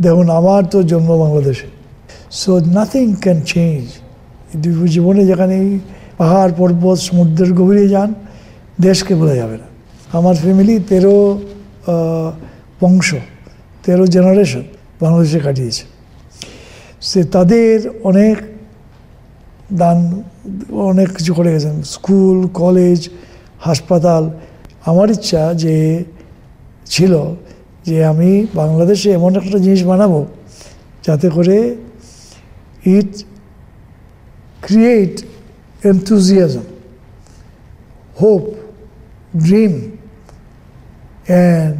দেখুন আমার তো জন্ম বাংলাদেশে, সো নাথিং ক্যান চেঞ্জ। জীবনে যেখানে পাহাড় পর্বত সমুদ্রের গভীরে যান, দেশকে ভোলা যাবে না। আমার ফ্যামিলি 13 বংশ, 13 জেনারেশন বাংলাদেশে কাটিয়েছে। সে তাদের অনেক দান, অনেক কিছু করে গেছেন, স্কুল, কলেজ, হাসপাতাল। আমার ইচ্ছা ছিল যে আমি বাংলাদেশে এমন একটা জিনিস বানাবো যাতে করে it create enthusiasm, hope, dream and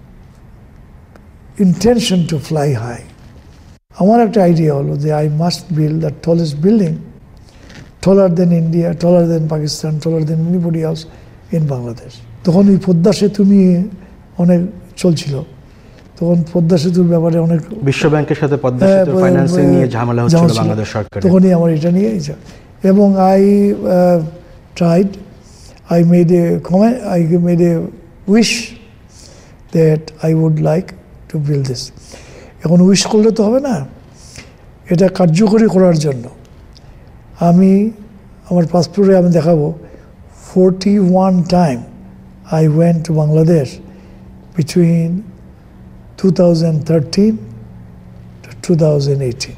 intention to fly high. আমার একটা আইডিয়া হলো যে I must build the tallest building, taller than India, taller than Pakistan, taller than anybody else in Bangladesh. তখন এই পদ্মা সেতু নিয়ে অনেক চলছিল, তখন পদ্মা সেতুর ব্যাপারে অনেক বিশ্ব ব্যাংকের সাথে পদ্মা সেতুর ফাইন্যান্সিং নিয়ে ঝামেলা হচ্ছিল বাংলাদেশ সরকার। তখনই আমার এটা নিয়ে এবং I tried, I made a wish that I would like to build this. এখন উইশ করলে তো হবে না, এটা কার্যকরী করার জন্য আমি আমার পাসপোর্টে আমি দেখাবো 41 time I went to Bangladesh between 2013 to 2018.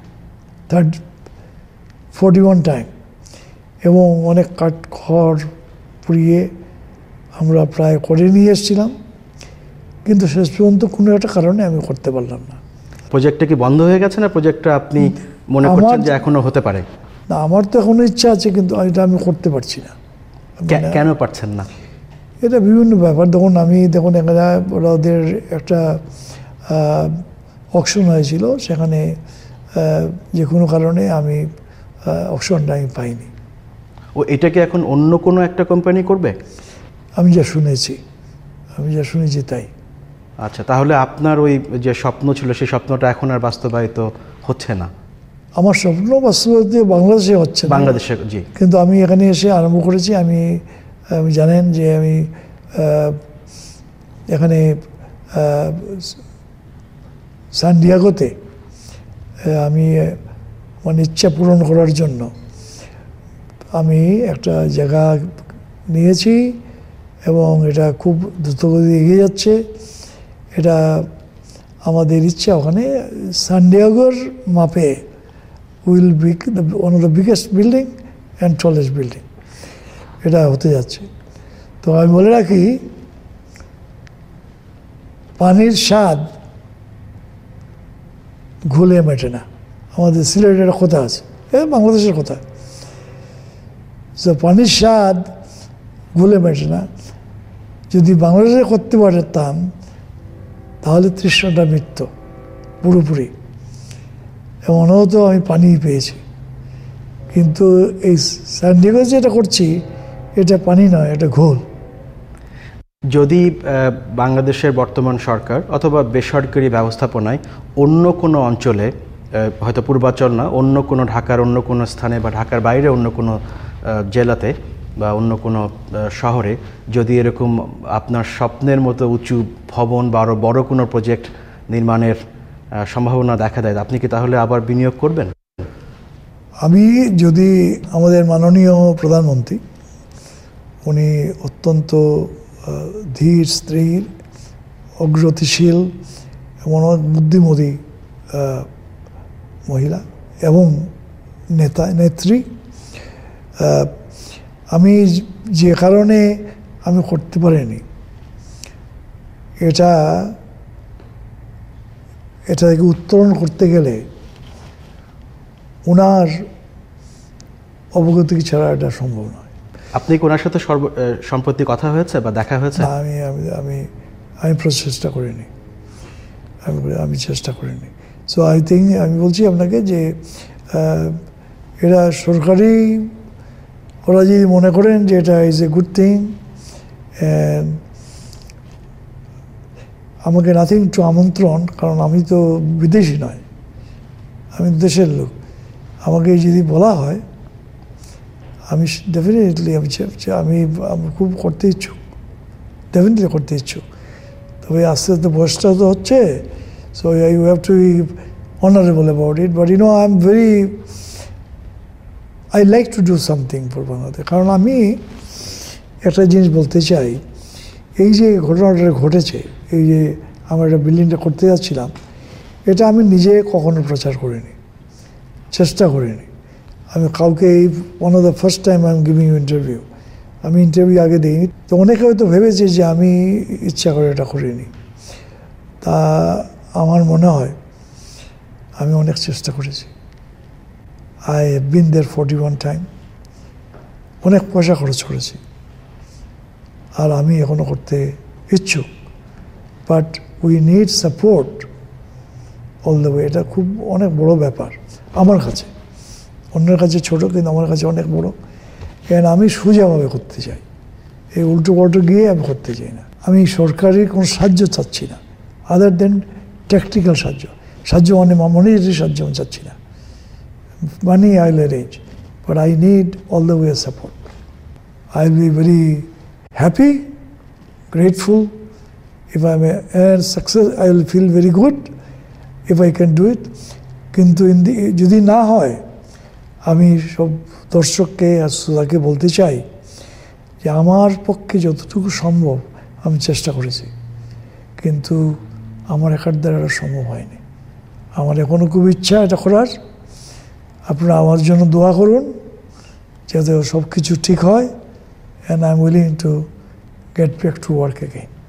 41 time, এবং অনেক কাঠ খড় পুড়িয়ে আমরা প্রায় করে নিয়ে এসেছিলাম, কিন্তু শেষ পর্যন্ত কোনো একটা কারণে আমি করতে পারলাম না। প্রজেক্টটা কি বন্ধ হয়ে গেছে না প্রজেক্টটা আপনি মনে করছেন যে এখনো হতে পারে? না, আমার তো এখনো ইচ্ছা আছে, কিন্তু এটা আমি করতে পারছি না। কেন পারছেন না? এটা বিভিন্ন ব্যাপার। দেখুন এখানে ওদের একটা অকশন হয়েছিল, সেখানে যে কোনো কারণে আমি অপশনটা আমি পাইনি। এটা কি এখন অন্য কোনো একটা কোম্পানি করবে? আমি যা শুনেছি তাই। আচ্ছা, তাহলে আপনার ওই যে স্বপ্ন ছিল সেই স্বপ্নটা এখন আর বাস্তবায়িত হচ্ছে না? আমার স্বপ্ন বাস্তবায়িত বাংলাদেশে হচ্ছে না। বাংলাদেশে, জি। কিন্তু আমি এখানে এসে আরম্ভ করেছি। আমি জানেন যে আমি এখানে সান ডিয়েগোতে আমি মানে ইচ্ছা পূরণ করার জন্য আমি একটা জায়গা নিয়েছি, এবং এটা খুব দ্রুতগতিতে এগিয়ে যাচ্ছে। এটা আমাদের ইচ্ছা ওখানে সান ডিয়েগোর মাপে will be one of the biggest building and tallest building এটা হতে যাচ্ছে। তো আমি বলে রাখি, পানির স্বাদ ঘুলে মেটে না। আমাদের সিলেটের একটা কথা আছে, বাংলাদেশের কথা, পানির স্বাদ ঘুলে মেটে না। যদি বাংলাদেশে করতে পারতাম তাহলে তৃষ্ণাটা মিটত পুরোপুরি, এমন হতো আমি পানি পেয়েছি। কিন্তু এই সান ডিয়েগো যেটা করছি এটা পানি নয়, এটা ঘোল। যদি বাংলাদেশের বর্তমান সরকার অথবা বেসরকারি ব্যবস্থাপনায় অন্য কোনো অঞ্চলে, হয়তো পূর্বাঞ্চল না, অন্য কোনো ঢাকার অন্য কোনো স্থানে বা ঢাকার বাইরে অন্য কোনো জেলাতে বা অন্য কোনো শহরে যদি এরকম আপনার স্বপ্নের মতো উঁচু ভবন বা আরও বড় কোনো প্রজেক্ট নির্মাণের সম্ভাবনা দেখা দেয়, আপনি কি তাহলে আবার বিনিয়োগ করবেন? আমি যদি আমাদের মাননীয় প্রধানমন্ত্রী, উনি অত্যন্ত ধীর স্থির, অগ্রগতিশীল এবং বুদ্ধিমতী মহিলা এবং নেত্রী। আমি যে কারণে আমি করতে পারিনি, এটাকে উত্তরণ করতে গেলে ওনার অবগতি ছাড়া এটা সম্ভব নয়। আপনি কি ওনার সাথে সম্প্রতি কথা হয়েছে বা দেখা হয়েছে? আমি চেষ্টা করিনি, আমি চেষ্টা করিনি। সো আই থিঙ্ক, আমি বলছি আপনাকে যে এরা সরকারি, ওরা যদি মনে করেন যে এটা ইজ এ গুড থিং, আমাকে নাথিং টু আমন্ত্রণ, কারণ আমি তো বিদেশি নয়, আমি দেশের লোক। আমাকে যদি বলা হয় আমি ডেফিনেটলি আমি খুব করতে ইচ্ছুক, ডেফিনেটলি করতে ইচ্ছুক। তবে আস্তে আস্তে বয়সটা তো হচ্ছে, So you have to be honorable about it. But I like to do something for Bangladesh. কারণ আমি একটা জিনিস বলতে চাই, এই যে ঘটনাটা ঘটেছে, এই যে আমরা একটা বিল্ডিংটা করতে যাচ্ছিলাম, এটা আমি নিজে কখনো প্রচার করিনি, চেষ্টা করিনি। আমি কাউকে one of the first time I am giving you interview, আমি ইন্টারভিউ আগে দিইনি। তো অনেকে হয়তো ভেবেছে যে আমি ইচ্ছা করে এটা করিনি। তা আমার মনে হয় আমি অনেক চেষ্টা করেছি। I have been there 41 time, অনেক পয়সা খরচ করেছি, আর আমি এখনও করতে ইচ্ছুক। But we need support all the way. এটা খুব অনেক বড় ব্যাপার আমার কাছে, অন্যের কাছে ছোট, কিন্তু আমার কাছে অনেক বড়। কারণ আমি সোজাভাবে করতে চাই, এই উল্টো পাল্টো গিয়ে আমি করতে চাই না। আমি সরকারি কোনো সাহায্য চাচ্ছি না, আদার দেন টেকনিক্যাল সাহায্য মানে মনিটারি সাহায্য আমি চাচ্ছি না। Money I will arrange, but I need all the way support. I will be very happy, grateful. If I am success, I will feel very good if I can do it. কিন্তু যদি না হয়, আমি সব দর্শককে আর শ্রোতাকে বলতে চাই যে আমার পক্ষে যতটুকু সম্ভব আমি চেষ্টা করেছি, কিন্তু আমার একার দ্বারা এটা সম্ভব হয়নি। আমার এখনও খুব ইচ্ছা এটা করার। আপনারা আমার জন্য দোয়া করুন যাতে সব কিছু ঠিক হয়, and I am willing to get back to work again.